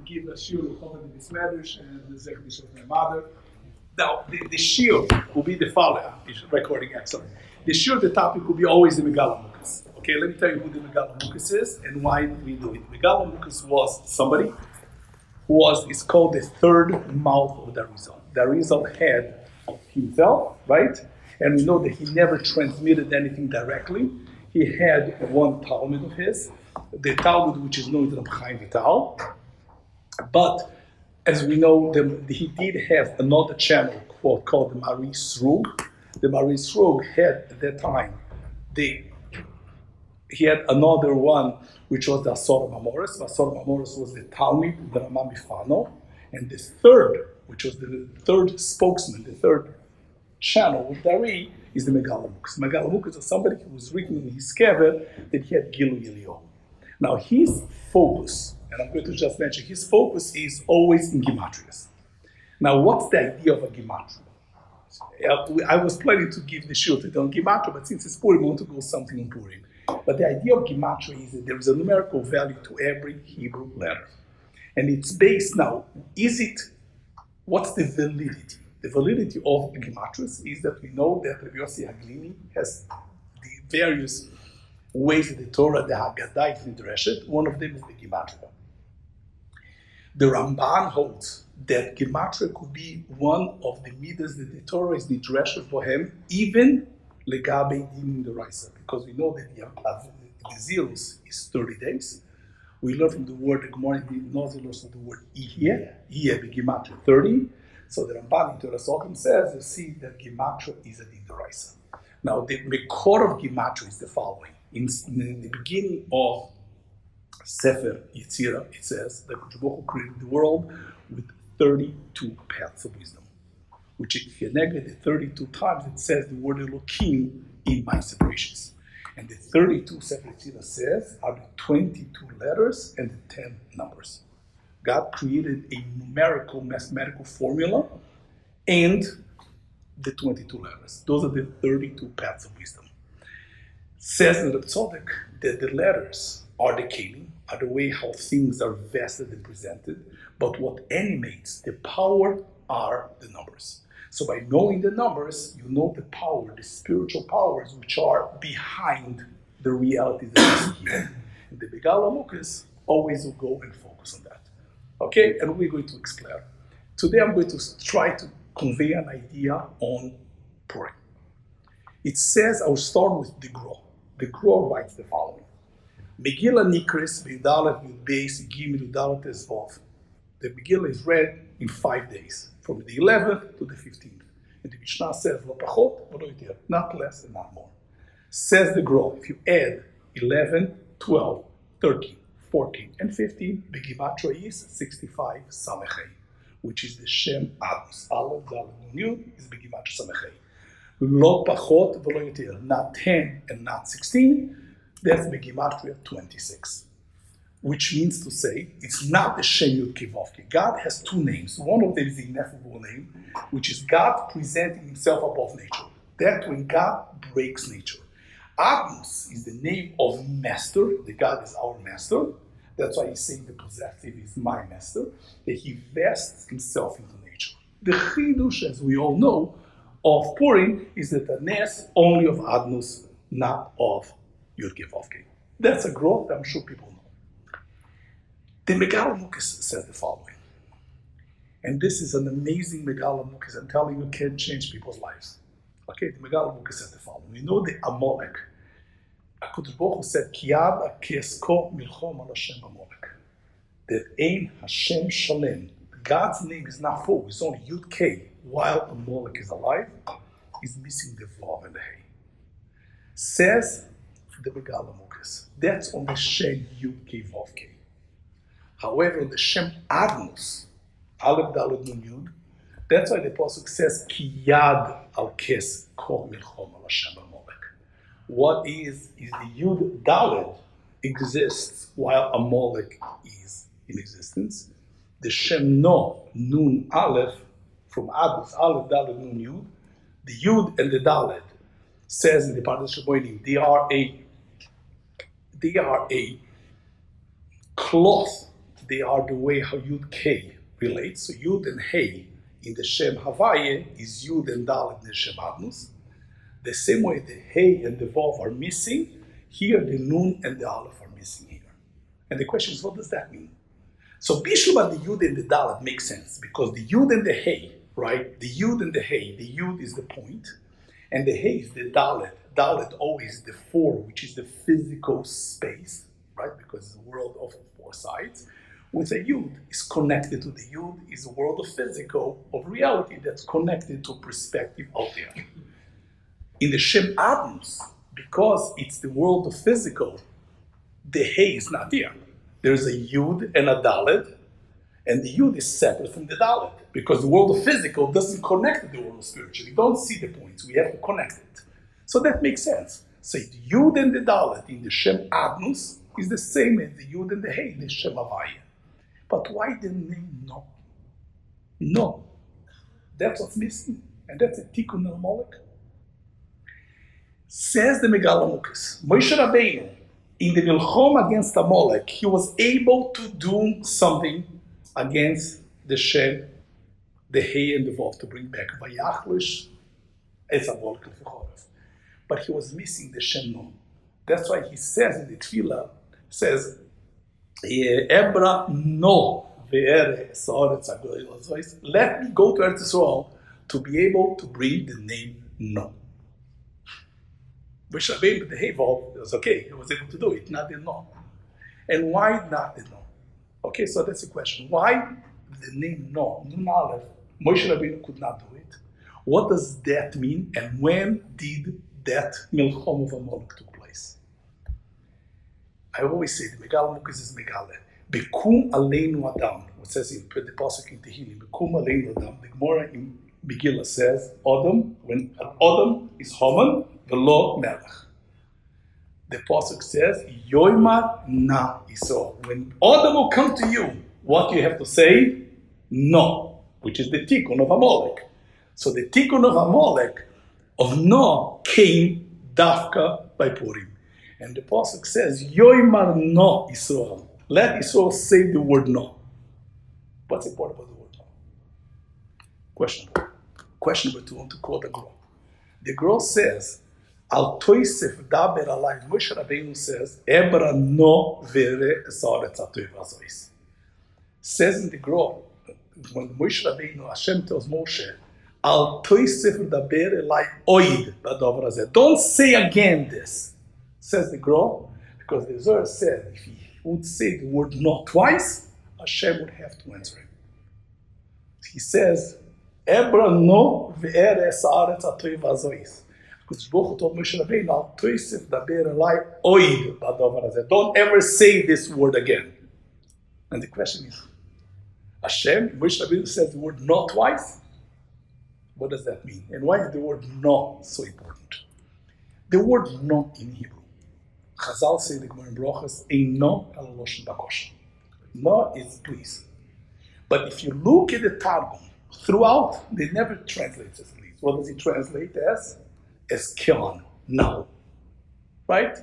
give a shiur of this Medrash and the Zechariah of my mother. Now, the shiur will be the following. Recording excellent. The shiur, the topic will be always the Megala Mukas. Okay, let me tell you who the Megala Mukas is and why we do it. Megala Mukas was somebody who is called the third mouth of the Arizal. The Arizal had himself, right? And we know that he never transmitted anything directly. He had one Talmud of his, the Talmud which is known as Reb Chaim Vital. But as we know, he did have another channel called the Mari Srug. The Mari Srug had at that time, he had another one which was the Asor Mamoris. The Asor Mamoris was the Talmud, the Rama Mifano. And the third, which was the third spokesman, the third channel with Dari, is the Megala Mukas. Megala Mukas is somebody who was written in his kever that he had Gilu Yelio. Now his focus, and I'm going to just mention, his focus is always in Gematrias. Now what's the idea of a Gematria? I was planning to give the shiur on Gematria, but since it's Purim, I want to go something on Purim. But the idea of Gematria is that there is a numerical value to every Hebrew letter. And it's based now, what's the validity? The validity of the Gematrias is that we know that Rabbi Yossi Haglini has the various ways that the Torah, the Haggadah is nidreshet. One of them is the Gematria. The Ramban holds that Gematria could be one of the midas that the Torah is nidreshet for him, even legabe din the Raisa, because we know that the Zilus is 30 days. We learn from the word, the Gemara knows also the word Ihye be Gematria 30. So the Ramban in Torah Sochem says, you see that Gematria is a din the Raisa. Now the Mekor of Gematria is the following. In the beginning of Sefer Yetzirah, it says that Baruch created the world with 32 paths of wisdom. Which if you negate the 32 times, it says the word Elohim in my separations. And the 32 Sefer Yetzirah says are the 22 letters and the 10 numbers. God created a numerical, mathematical formula and the 22 letters. Those are the 32 paths of wisdom. Says in the Tzodek that the letters are the kelim, are the way how things are vested and presented, but what animates the power are the numbers. So by knowing the numbers, you know the power, the spiritual powers which are behind the reality that is here. And the Megala Mukas always will go and focus on that. Okay, and we're going to explain. Today I'm going to try to convey an idea on Purim. It says, I will start with the Gra. The Gra writes the following. Megillah Nikris V'Dalet Yud-Beis Gimel Udalet Ezvav. The Megillah is read in 5 days, from the 11th to the 15th. And the Mishnah says, Lo pachot, v'lo yoter, not less and not more. Says the Gra, if you add 11, 12, 13, 14, and 15, the Gematria is 65 Samechei, which is the Shem Adnos. Aleph, Dalet, Nun, Yud is the Gematria Samechei. Lo pachot, v'lo yoter, not 10 and not 16, that's the Gematria 26. Which means to say, it's not the Shem Yud Kei Vav Kei. God has two names. One of them is the ineffable name, which is God presenting himself above nature. That's when God breaks nature. Adnos is the name of master, that God is our master. That's why he's saying the possessive is my master, that he vests himself into nature. The chidush, as we all know, of Purim is that the nes only of Adnos, not of Yud Kei Vav Kei. That's a growth that I'm sure people know. The Megala Mukas says the following, and this is an amazing Megala Mukas. I'm telling you, can change people's lives. Okay, the Megala Mukas says the following. You know the Amalek. HaKadosh Baruch Hu said, Kiyad Kesko Milchom Al Hashem Amalek. That Ein Hashem Shalem. God's name is not full. It's only Yud Kei. While Amalek is alive, he's missing the Vav and the Hey. Says the Megala Mukas. That's on the Shem Yud Kei Vav Kei. However, the Shem Adnos, Aleph Dalet Nun Yud, that's why the Pasuk says, Ki Yad Al Kes Kol Milchom Al Hashem Amalek. What is the Yud Dalet exists while Amalek is in existence. The Shem No Nun Aleph from Adnos, Aleph Dalet Nun Yud, the Yud and the Dalet says in the Pardes Sheboinim, they are a cloth. they are the way how Yud K relates. So Yud and Hey in the Shem Havaya is Yud and Dalet in the Shem Adnus. The same way the Hey and the Vav are missing, here the Nun and the Aleph are missing here. And the question is, what does that mean? So Bishluba, the Yud and the Dalet makes sense because the Yud and the Hey, right? The Yud and the Hey, the Yud is the point, and the Hey is the Dalet. Dalet always the 4, which is the physical space, right? Because it's a world of 4 sides. With a Yud is connected to the Yud is a world of physical, of reality that's connected to perspective out there. In the Shem Adnus, because it's the world of physical, the Hey is not there. There's a Yud and a Dalet, and the Yud is separate from the Dalet, because the world of physical doesn't connect to the world of spiritual. We don't see the points, we have to connect it. So that makes sense. So the Yud and the Dalet in the Shem Adnus is the same as the Yud and the Hey in the Shem Havaya. But why the name No? No. That's what's missing, and that's a Tikkun al-Molek. Says the Megalamukas, Moshe Rabbeinu, in the Milchom against Amalek, he was able to do something against the Shem, the Hey and the Vav, to bring back Vayachlish, as Amalek Lefichorev. But he was missing the Shem No. That's why he says in the Tefillah, says, Ebra No, let me go to Eretz Yisrael to be able to bring the name No. Moshe Rabbeinu, the Hey Vav, it was okay, he was able to do it, not the No. And why not the No? Okay, so that's the question. Why the name No, Nun Aleph, Moshe Rabbeinu could not do it? What does that mean, and when did that Milchom of Amalek took place? I always say the Megal Mukas is Megale. Bekum Aleinu Adam, what says in the Pasuk in Tehillim, Bekum Aleinu Adam. The Gemara in Megillah says, Adam, when Adam is Haman, V'lo Melech. The Pasuk says, Yoimar Na Yisrael. When Adam will come to you, what do you have to say? No, which is the Tikkun of Amalek. So the Tikkun of Amalek, of No, came Dafka by Purim. And the Pasuk says, Yoimar No Yisrael. Let Yisrael say the word No. What's important about the word No? Question number 2, I want to quote the Gra. The Gra says, Al Toisef Daber Alai, Moshe Rabbeinu says, Ebra No Vere Esaretz Atoiv Azois. Says in the Gra, when Moshe Rabbeinu, Hashem tells Moshe, Al Toisef Daber Alai Oid Badavar Hazeh. Don't say again this, says the Gra, because the Zohar said, if he would say the word No twice, Hashem would have to answer him. He says, Ebra No Vere Esaretz Atoiv Azois. Because Baruch told Moshe Rabbeinu, Al Toisef Daber Alai Oid Badavar Hazeh. Don't ever say this word again. And the question is, Hashem, Moshe Rabbeinu says the word No twice. What does that mean? And why is the word No so important? The word No in Hebrew, Chazal say the Gemara in Brachos, Eino al Loshen Bakosha. No is please. But if you look at the Targum, throughout, they never translate as please. What does it translate as? As Kion, now. Right?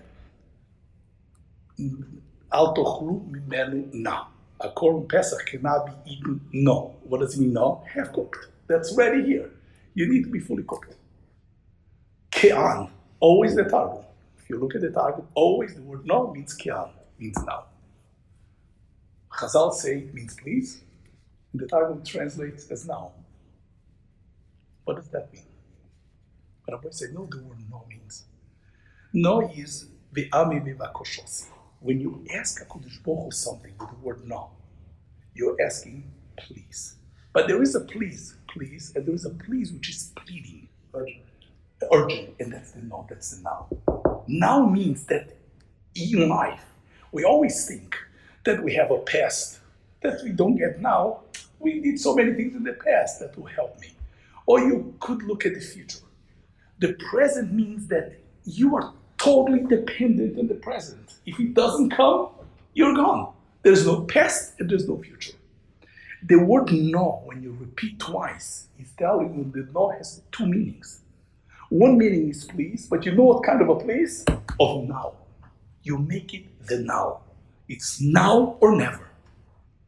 Al Tochlu Mimenu now. A korban Pesach cannot be eaten no. What does it mean no? Half cooked. That's ready here. You need to be fully cooked. Ke'an, always the Targum. If you look at the Targum, always the word no means Ke'an, means now. Chazal say it means please. And the Targum translates as now. What does that mean? But Rabbi said, no, the word no means. No is ve'ami ve'vakoshosi. When you ask HaKadosh Baruch Hu something with the word no, you're asking please. But there is a please, and there is a please which is pleading, urgent, and that's the no, that's the now. Now means that in life, we always think that we have a past that we don't get now. We did so many things in the past that will help me. Or you could look at the future. The present means that you are totally dependent on the present. If it doesn't come, you're gone. There's no past and there's no future. The word no, when you repeat twice, is telling you that no has 2 meanings. One meaning is please, but you know what kind of a please? Of now. You make it the now. It's now or never.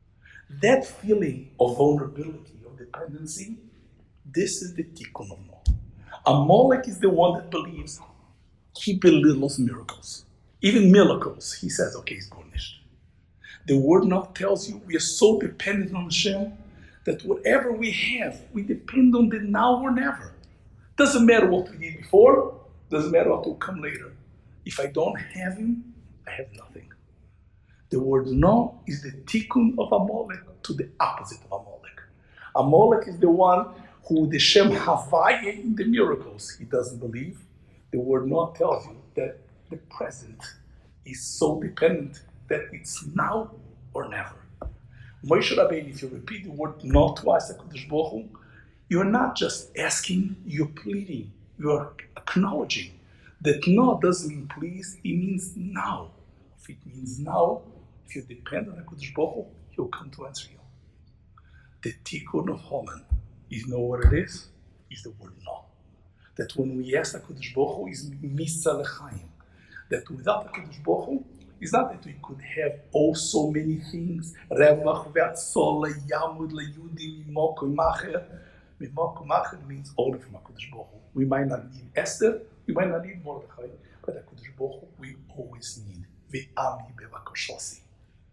That feeling of vulnerability, of dependency, this is the tikkun of no. Amalek is the one that believes he belittles miracles. Even miracles, he says, okay, it's garnished. The word now tells you we are so dependent on Hashem that whatever we have, we depend on the now or never. Doesn't matter what we did before, doesn't matter what will come later. If I don't have him, I have nothing. The word no is the tikkun of Amalek to the opposite of Amalek. Amalek is the one who the Shem Havaya in the miracles, he doesn't believe. The word no tells you that the present is so dependent that it's now or never. Moshe Rabbeinu, if you repeat the word no twice, HaKadosh Baruch Hu, you're not just asking, you're pleading, you're acknowledging that no doesn't mean please, it means now. If it means now, if you depend on HaKadosh Baruch Hu, he'll come to answer you. The tikkun of Holland, you know what it is? Is the word no. That when we ask HaKadosh Baruch Hu, is misa lechaim. That without HaKadosh Baruch Hu, it's not that we could have oh so many things. Revach ve'atzol yamud le'yudi mimoku macher. Mimoku macher means only from HaKadosh Baruch Hu. We might not need Esther, we might not need Mordechai, but HaKadosh Baruch Hu we always need. Ve'ami bevakoshasi.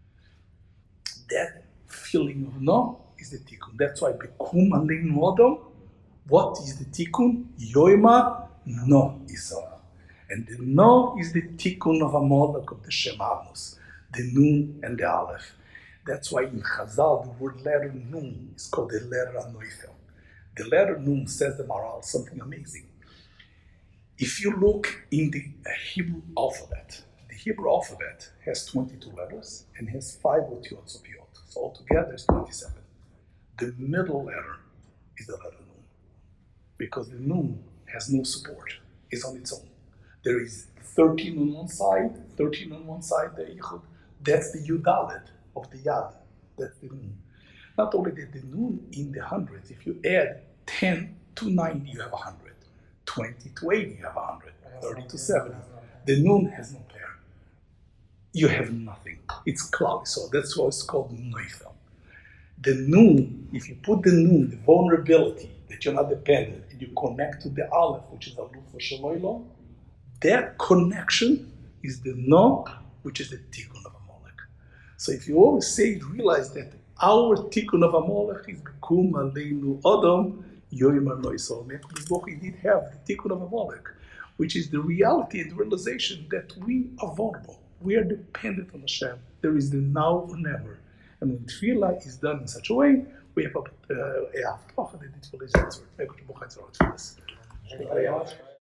That feeling of no is the tikkun. That's why bekum aleinu adam. What is the tikkun? Yoima no isara. And the no is the tikkun of Amalek of the Shem Amos, the Nun and the Aleph. That's why in Chazal the word letter Nun is called the letter Anoifel. The letter Nun says the Maral something amazing. If you look in the Hebrew alphabet, the Hebrew alphabet has 22 letters and has 5 otiyot of yot. So altogether it's 27. The middle letter is the letter Nun, because the Nun has no support, it's on its own. There is 13 on one side, the Yichud. That's the Yudalet of the Yad. That's the Nun. Not only that, the Nun in the hundreds, if you add 10 to 90, you have 100. 20 to 80, you have 100. 30 to 70. The Nun has no pair. You have nothing. It's cloudy, so that's why it's called Noifel. The Nun, if you put the Nun, the vulnerability, that you're not dependent, and you connect to the Aleph, which is Aluf Shaloilo, that connection is the no, which is the tikkun of Amalek. So if you always say it, realize that our tikkun of Amalek is bekum aleinu adam yoimar no yisrael. We did have the tikkun of Amalek, which is the reality and the realization that we are vulnerable. We are dependent on Hashem. There is the now or never. And when tefillah is done in such a way, we have a that the tefillah is answered. May God bless us.